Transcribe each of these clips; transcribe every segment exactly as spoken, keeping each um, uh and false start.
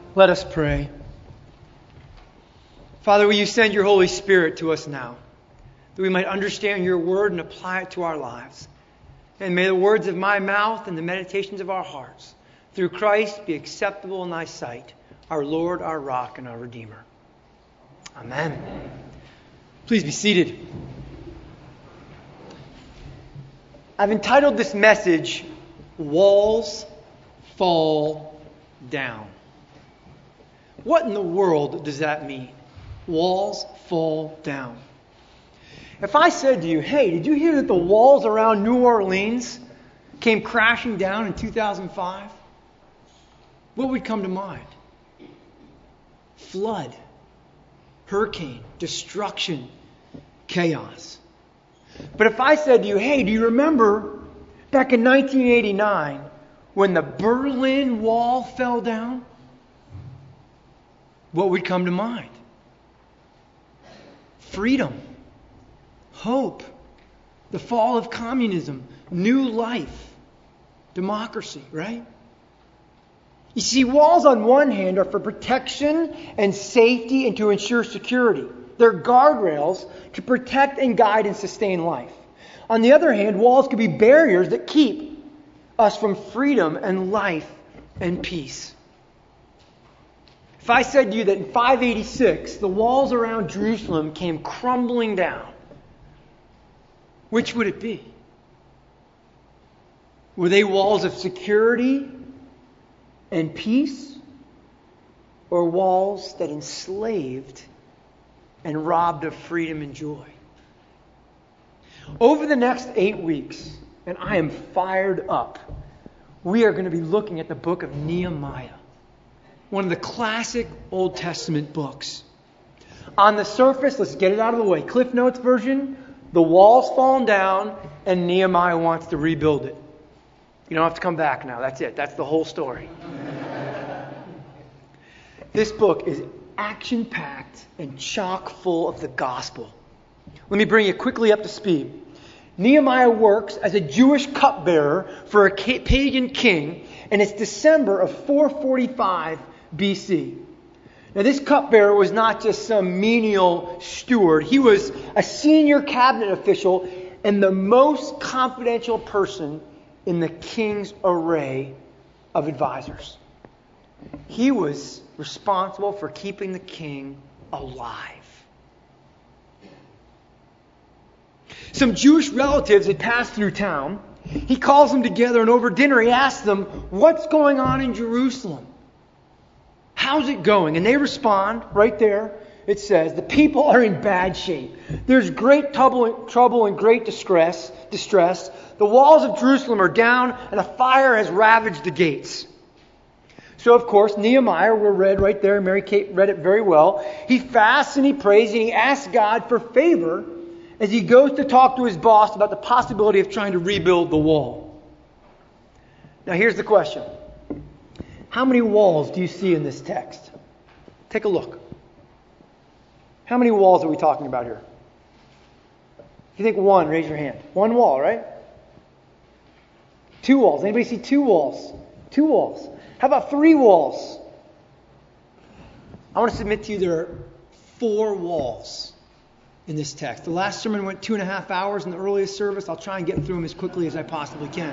Let us pray. Father, will you send your Holy Spirit to us now, that we might understand your word and apply it to our lives. And may the words of my mouth and the meditations of our hearts, through Christ, be acceptable in thy sight, our Lord, our rock, and our Redeemer. Amen. Amen. Please be seated. I've entitled this message, Walls Fall Down. What in the world does that mean? Walls fall down. If I said to you, hey, did you hear that the walls around New Orleans came crashing down in two thousand five? What would come to mind? Flood, hurricane, destruction, chaos. But if I said to you, hey, do you remember back in nineteen eighty-nine when the Berlin Wall fell down? What would come to mind? Freedom, hope, the fall of communism, new life, democracy, right? You see, walls on one hand are for protection and safety and to ensure security. They're guardrails to protect and guide and sustain life. On the other hand, walls can be barriers that keep us from freedom and life and peace. If I said to you that in five eighty-six, the walls around Jerusalem came crumbling down, which would it be? Were they walls of security and peace, or walls that enslaved and robbed of freedom and joy? Over the next eight weeks, and I am fired up, we are going to be looking at the book of Nehemiah, one of the classic Old Testament books. On the surface, let's get it out of the way. Cliff Notes version, the wall's fallen down and Nehemiah wants to rebuild it. You don't have to come back now. That's it. That's the whole story. This book is action-packed and chock full of the gospel. Let me bring you quickly up to speed. Nehemiah works as a Jewish cupbearer for a pagan king, and it's December of four forty-five B C. Now, this cupbearer was not just some menial steward. He was a senior cabinet official and the most confidential person in the king's array of advisors. He was responsible for keeping the king alive. Some Jewish relatives had passed through town. He calls them together, and over dinner he asks them, what's going on in Jerusalem? How's it going? And they respond right there. It says, the people are in bad shape. There's great trouble, trouble and great distress, distress. The walls of Jerusalem are down, and a fire has ravaged the gates. So, of course, Nehemiah, we're read right there. Mary Kate read it very well. He fasts and he prays and he asks God for favor as he goes to talk to his boss about the possibility of trying to rebuild the wall. Now, here's the question. How many walls do you see in this text? Take a look. How many walls are we talking about here? If you think one, raise your hand. One wall, right? Two walls. Anybody see two walls? Two walls. How about three walls? I want to submit to you there are four walls in this text. The last sermon went two and a half hours in the earliest service. I'll try and get through them as quickly as I possibly can.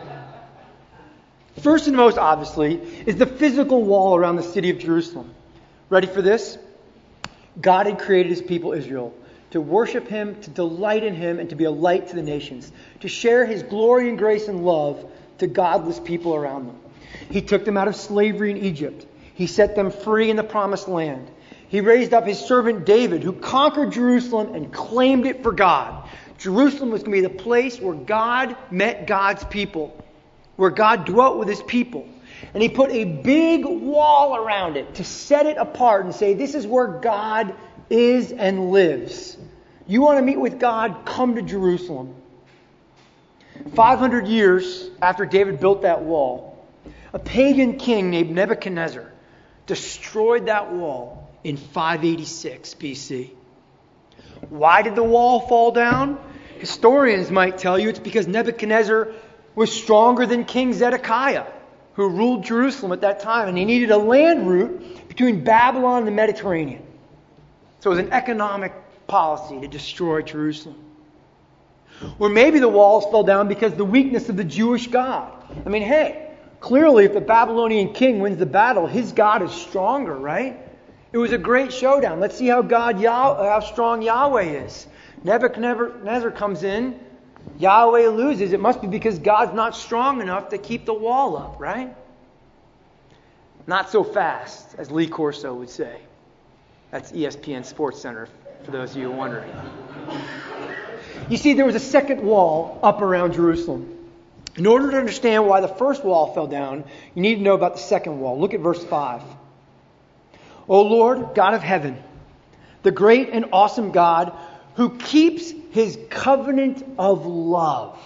First and most obviously is the physical wall around the city of Jerusalem. Ready for this? God had created his people Israel to worship him, to delight in him, and to be a light to the nations, to share his glory and grace and love to godless people around them. He took them out of slavery in Egypt. He set them free in the promised land. He raised up his servant David, who conquered Jerusalem and claimed it for God. Jerusalem was going to be the place where God met God's people, where God dwelt with his people. And he put a big wall around it to set it apart and say, this is where God is and lives. You want to meet with God? Come to Jerusalem. five hundred years after David built that wall, a pagan king named Nebuchadnezzar destroyed that wall in five eighty-six B C. Why did the wall fall down? Historians might tell you it's because Nebuchadnezzar was stronger than King Zedekiah, who ruled Jerusalem at that time, and he needed a land route between Babylon and the Mediterranean. So it was an economic policy to destroy Jerusalem. Or maybe the walls fell down because of the weakness of the Jewish God. I mean, hey, clearly if the Babylonian king wins the battle, his God is stronger, right? It was a great showdown. Let's see how God, Yah- how strong Yahweh is. Nebuchadnezzar comes in, Yahweh loses. It must be because God's not strong enough to keep the wall up, right? Not so fast, as Lee Corso would say. That's E S P N Sports Center, for those of you wondering. You see, there was a second wall up around Jerusalem. In order to understand why the first wall fell down, you need to know about the second wall. Look at verse five. O Lord, God of heaven, the great and awesome God who keeps his covenant of love.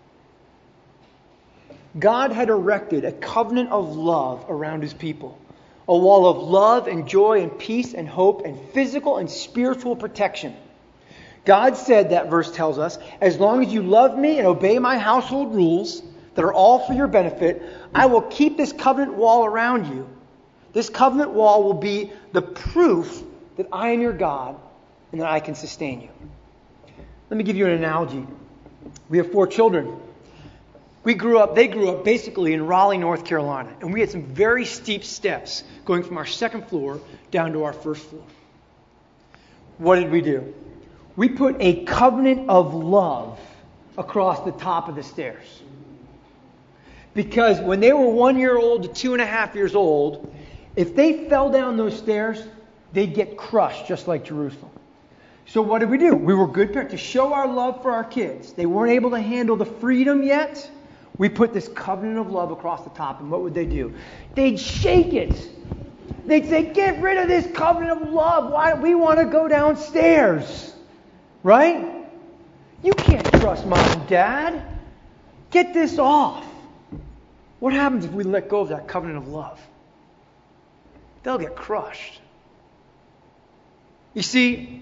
God had erected a covenant of love around his people. A wall of love and joy and peace and hope and physical and spiritual protection. God said, that verse tells us, as long as you love me and obey my household rules that are all for your benefit, I will keep this covenant wall around you. This covenant wall will be the proof that I am your God and that I can sustain you. Let me give you an analogy. We have four children. We grew up, they grew up basically in Raleigh, North Carolina. And we had some very steep steps going from our second floor down to our first floor. What did we do? We put a covenant of love across the top of the stairs. Because when they were one year old to two and a half years old, if they fell down those stairs, they'd get crushed just like Jerusalem. So what did we do? We were good parents to show our love for our kids. They weren't able to handle the freedom yet. We put this covenant of love across the top, and what would they do? They'd shake it. They'd say, get rid of this covenant of love. Why we want to go downstairs. Right? You can't trust mom and dad. Get this off. What happens if we let go of that covenant of love? They'll get crushed. You see,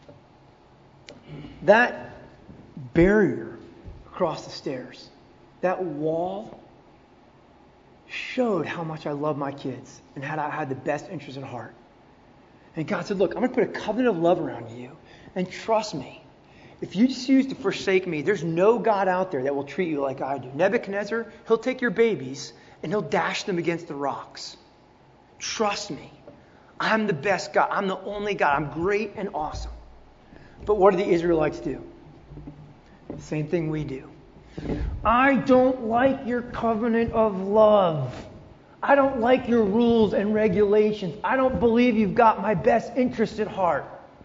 that barrier across the stairs, that wall, showed how much I love my kids and how I had the best interest at heart. And God said, look, I'm going to put a covenant of love around you. And trust me, if you choose to forsake me, there's no God out there that will treat you like I do. Nebuchadnezzar, he'll take your babies and he'll dash them against the rocks. Trust me. I'm the best God. I'm the only God. I'm great and awesome. But what do the Israelites do? The same thing we do. I don't like your covenant of love. I don't like your rules and regulations. I don't believe you've got my best interest at heart.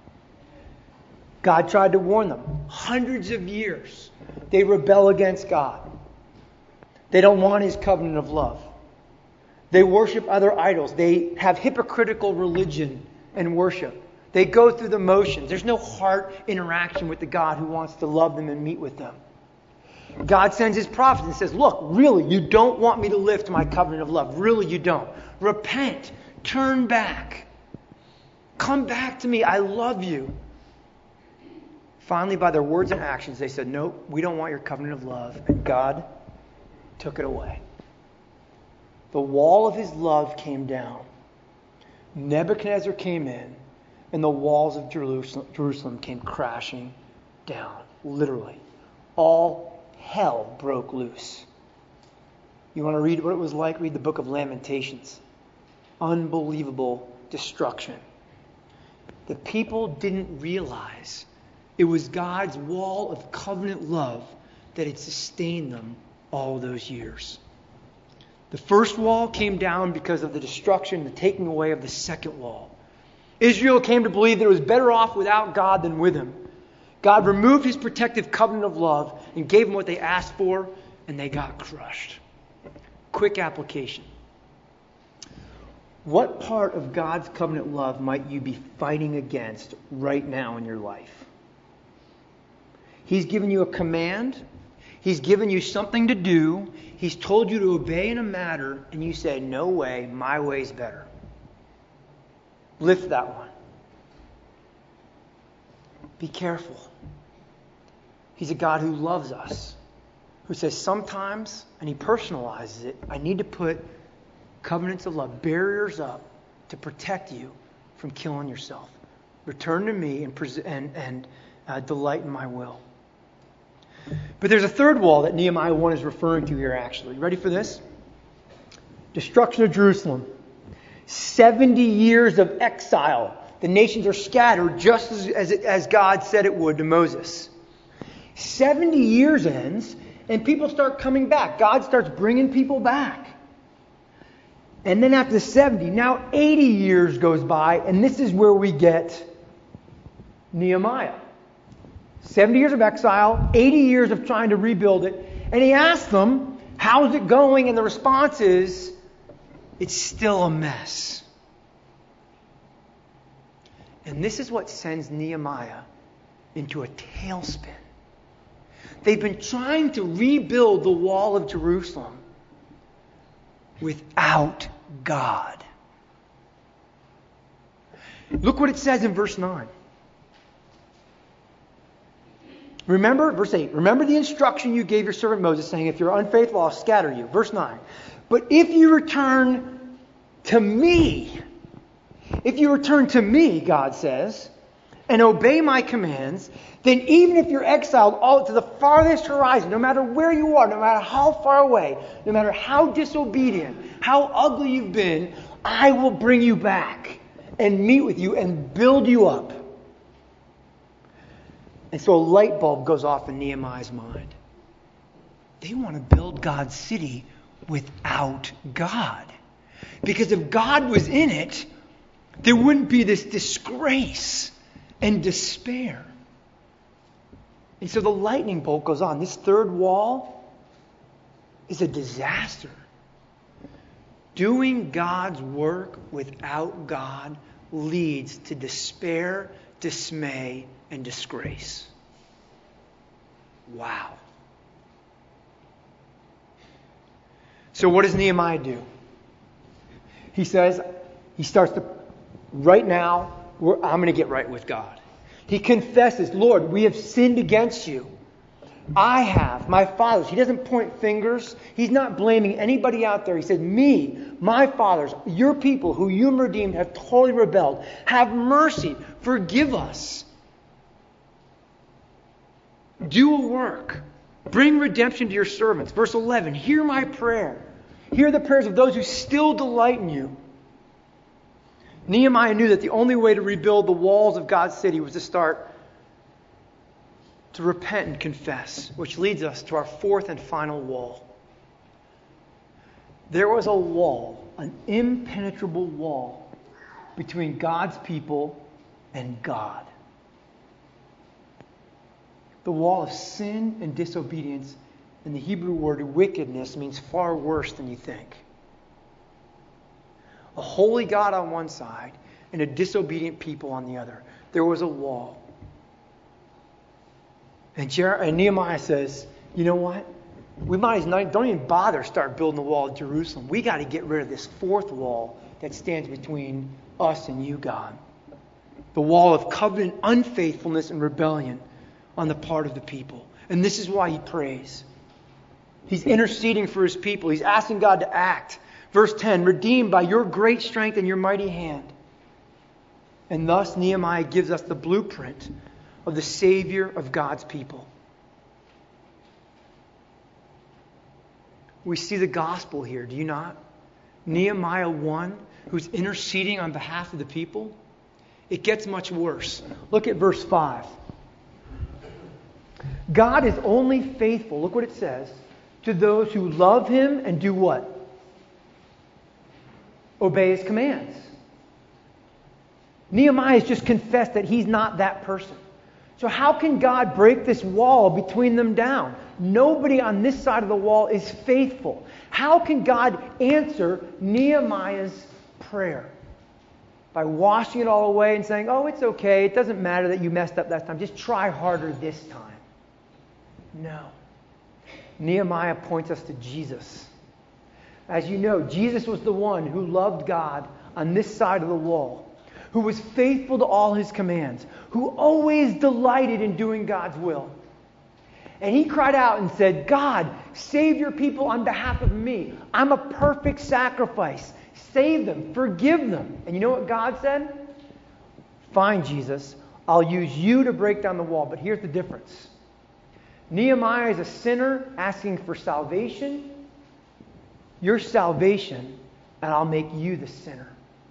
God tried to warn them. Hundreds of years, they rebel against God. They don't want his covenant of love. They worship other idols. They have hypocritical religion and worship. They go through the motions. There's no heart interaction with the God who wants to love them and meet with them. God sends his prophets and says, look, really, you don't want me to lift my covenant of love. Really, you don't. Repent. Turn back. Come back to me. I love you. Finally, by their words and actions, they said, no, we don't want your covenant of love. And God took it away. The wall of his love came down. Nebuchadnezzar came in, and the walls of Jerusalem, Jerusalem came crashing down. Literally. All hell broke loose. You want to read what it was like? Read the book of Lamentations. Unbelievable destruction. The people didn't realize it was God's wall of covenant love that had sustained them all those years. The first wall came down because of the destruction, the taking away of the second wall. Israel came to believe that it was better off without God than with him. God removed his protective covenant of love and gave them what they asked for, and they got crushed. Quick application. What part of God's covenant love might you be fighting against right now in your life? He's given you a command. He's given you something to do. He's told you to obey in a matter, and you say, no way, my way's better. Lift that one. Be careful. He's a God who loves us, who says sometimes, and he personalizes it, I need to put covenants of love, barriers up to protect you from killing yourself. Return to me and, pres- and, and uh, delight in my will. But there's a third wall that Nehemiah one is referring to here, actually. Ready for this? Destruction of Jerusalem. seventy years of exile. The nations are scattered just as, as, it, as God said it would to Moses. seventy years ends, and people start coming back. God starts bringing people back. And then after seventy, now eighty years goes by, and this is where we get Nehemiah. seventy years of exile, eighty years of trying to rebuild it. And he asks them, how's it going? And the response is, it's still a mess. And this is what sends Nehemiah into a tailspin. They've been trying to rebuild the wall of Jerusalem without God. Look what it says in verse nine. Remember, verse eight, remember the instruction you gave your servant Moses, saying, if you're unfaithful, I'll scatter you. Verse nine, but if you return to me, if you return to me, God says, and obey my commands, then even if you're exiled all to the farthest horizon, no matter where you are, no matter how far away, no matter how disobedient, how ugly you've been, I will bring you back and meet with you and build you up. And so a light bulb goes off in Nehemiah's mind. They want to build God's city without God. Because if God was in it, there wouldn't be this disgrace and despair. And so the lightning bolt goes on. This third wall is a disaster. Doing God's work without God leads to despair, dismay, and disgrace. Wow. So what does Nehemiah do? He says, he starts to, right now, we're, I'm going to get right with God. He confesses, Lord, we have sinned against you. I have, my fathers. He doesn't point fingers. He's not blaming anybody out there. He said, me, my fathers, your people who you redeemed have totally rebelled. Have mercy. Forgive us. Do a work. Bring redemption to your servants. Verse eleven, hear my prayer. Hear the prayers of those who still delight in you. Nehemiah knew that the only way to rebuild the walls of God's city was to start to repent and confess, which leads us to our fourth and final wall. There was a wall, an impenetrable wall between God's people and God. The wall of sin and disobedience, and the Hebrew word wickedness means far worse than you think. A holy God on one side and a disobedient people on the other. There was a wall. And, Jer- and Nehemiah says, you know what? We might as not, don't even bother start building the wall of Jerusalem. We got to get rid of this fourth wall that stands between us and you, God. The wall of covenant unfaithfulness and rebellion on the part of the people. And this is why he prays. He's interceding for his people. He's asking God to act. Verse ten, redeemed by your great strength and your mighty hand. And thus Nehemiah gives us the blueprint of the Savior of God's people. We see the gospel here, do you not? Nehemiah one, who's interceding on behalf of the people. It gets much worse. Look at verse five. God is only faithful, look what it says, to those who love him and do what? Obey his commands. Nehemiah has just confessed that he's not that person. So how can God break this wall between them down? Nobody on this side of the wall is faithful. How can God answer Nehemiah's prayer? By washing it all away and saying, oh, it's okay. It doesn't matter that you messed up last time. Just try harder this time. No. Nehemiah points us to Jesus. As you know, Jesus was the one who loved God on this side of the wall, who was faithful to all his commands, who always delighted in doing God's will. And he cried out and said, God, save your people on behalf of me. I'm a perfect sacrifice. Save them. Forgive them. And you know what God said? Fine, Jesus. I'll use you to break down the wall. But here's the difference. Nehemiah is a sinner asking for salvation. Your salvation, and I'll make you the sinner.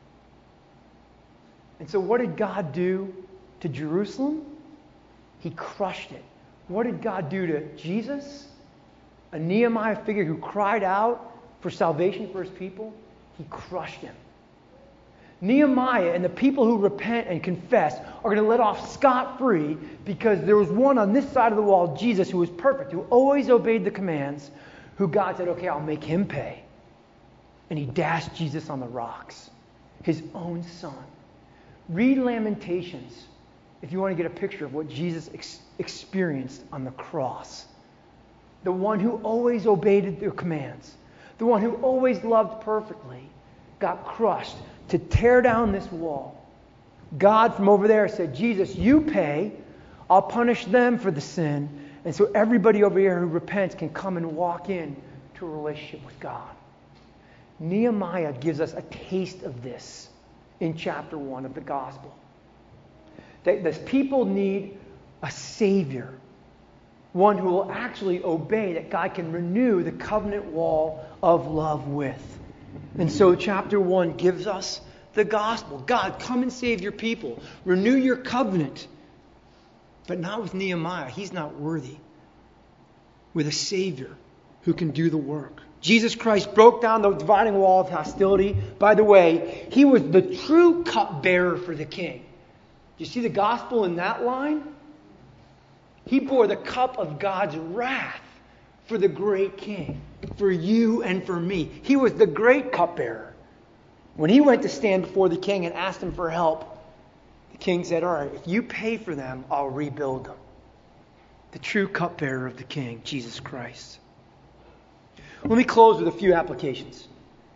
And so what did God do to Jerusalem? He crushed it. What did God do to Jesus? A Nehemiah figure who cried out for salvation for his people. He crushed him. Nehemiah and the people who repent and confess are going to let off scot-free because there was one on this side of the wall, Jesus, who was perfect, who always obeyed the commands, who God said, okay, I'll make him pay. And he dashed Jesus on the rocks, his own son. Read Lamentations if you want to get a picture of what Jesus ex- experienced on the cross. The one who always obeyed the commands, the one who always loved perfectly, got crushed to tear down this wall. God from over there said, Jesus, you pay. I'll punish them for the sin. And so everybody over here who repents can come and walk in to a relationship with God. Nehemiah gives us a taste of this in chapter one of the gospel. That the people need a Savior. One who will actually obey, that God can renew the covenant wall of love with. And so chapter one gives us the gospel. God, come and save your people. Renew your covenant. But not with Nehemiah. He's not worthy. With a Savior who can do the work. Jesus Christ broke down the dividing wall of hostility. By the way, he was the true cupbearer for the king. Do you see the gospel in that line? He bore the cup of God's wrath for the great king, for you and for me. He was the great cupbearer. When he went to stand before the king and asked him for help, the king said, all right, if you pay for them, I'll rebuild them. The true cupbearer of the king, Jesus Christ. Let me close with a few applications.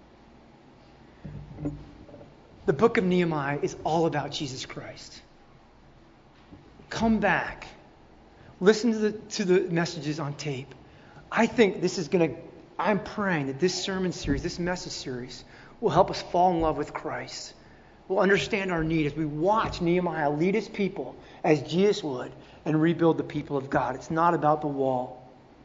The book of Nehemiah is all about Jesus Christ. Come back. Listen to the, to the messages on tape. I think this is going to, I'm praying that this sermon series, this message series, will help us fall in love with Christ. We'll understand our need as we watch Nehemiah lead his people as Jesus would and rebuild the people of God. It's not about the wall.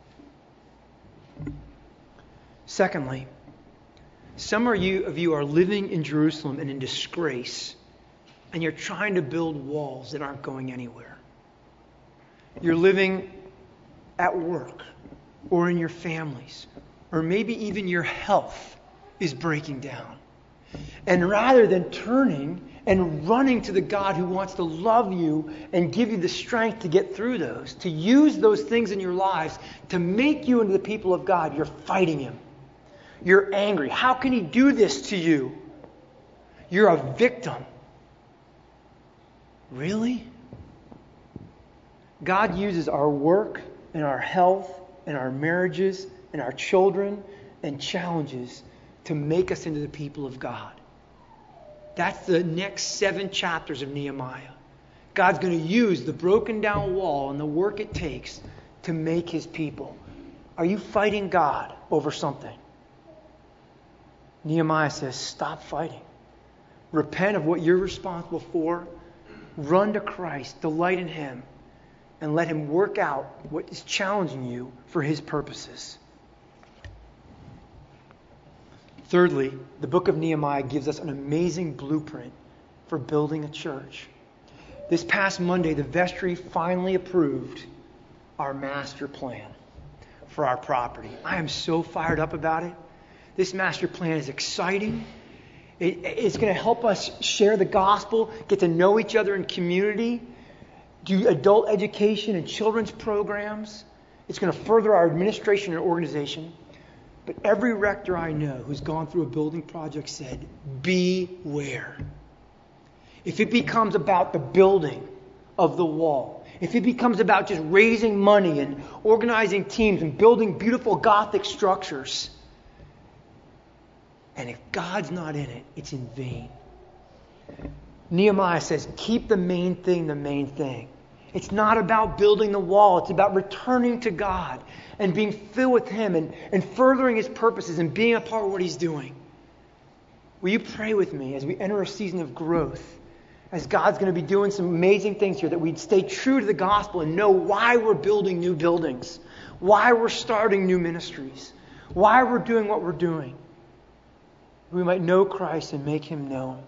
Secondly, some of you, of you are living in Jerusalem and in disgrace, and you're trying to build walls that aren't going anywhere. You're living at work or in your families, or maybe even your health is breaking down. And rather than turning and running to the God who wants to love you and give you the strength to get through those, to use those things in your lives to make you into the people of God, you're fighting him. You're angry. How can he do this to you? You're a victim. Really? God uses our work and our health and our marriages and our children and challenges to make us into the people of God. That's the next seven chapters of Nehemiah. God's going to use the broken down wall and the work it takes to make his people. Are you fighting God over something? Nehemiah says, stop fighting. Repent of what you're responsible for. Run to Christ. Delight in him. And let him work out what is challenging you for his purposes. Thirdly, the book of Nehemiah gives us an amazing blueprint for building a church. This past Monday, the vestry finally approved our master plan for our property. I am so fired up about it. This master plan is exciting. It, it's going to help us share the gospel, get to know each other in community, do adult education and children's programs. It's going to further our administration and organization. But every rector I know who's gone through a building project said, beware. If it becomes about the building of the wall, if it becomes about just raising money and organizing teams and building beautiful Gothic structures, and if God's not in it, it's in vain. Nehemiah says, keep the main thing the main thing. It's not about building the wall. It's about returning to God and being filled with him and, and furthering his purposes and being a part of what he's doing. will you pray with me as we enter a season of growth, as God's going to be doing some amazing things here, that we'd stay true to the gospel and know why we're building new buildings, why we're starting new ministries, why we're doing what we're doing. We might know Christ and make him known.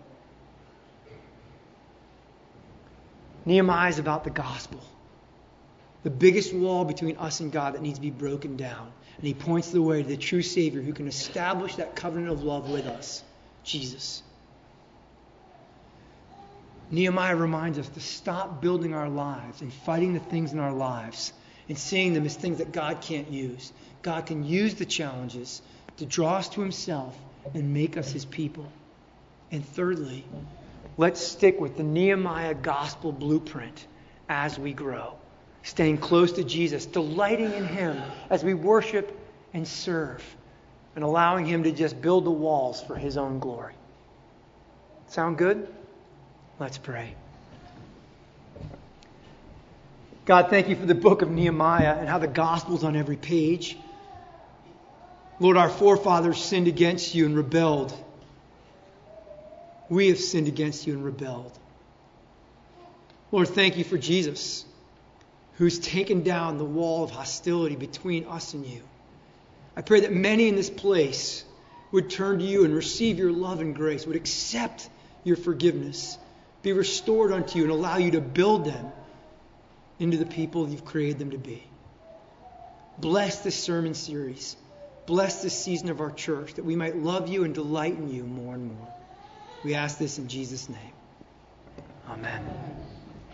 Nehemiah is about the gospel. The biggest wall between us and God that needs to be broken down. And he points the way to the true Savior who can establish that covenant of love with us, Jesus. Nehemiah reminds us to stop building our lives and fighting the things in our lives and seeing them as things that God can't use. God can use the challenges to draw us to himself and make us his people. And thirdly, let's stick with the Nehemiah gospel blueprint as we grow. Staying close to Jesus, delighting in him as we worship and serve, and allowing him to just build the walls for his own glory. Sound good? Let's pray. God, thank you for the book of Nehemiah and how the gospel's on every page. Lord, our forefathers sinned against you and rebelled. We have sinned against you and rebelled. Lord, thank you for Jesus, who's taken down the wall of hostility between us and you. I pray that many in this place would turn to you and receive your love and grace, would accept your forgiveness, be restored unto you, and allow you to build them into the people you've created them to be. Bless this sermon series. Bless this season of our church, that we might love you and delight in you more and more. We ask this in Jesus' name. Amen.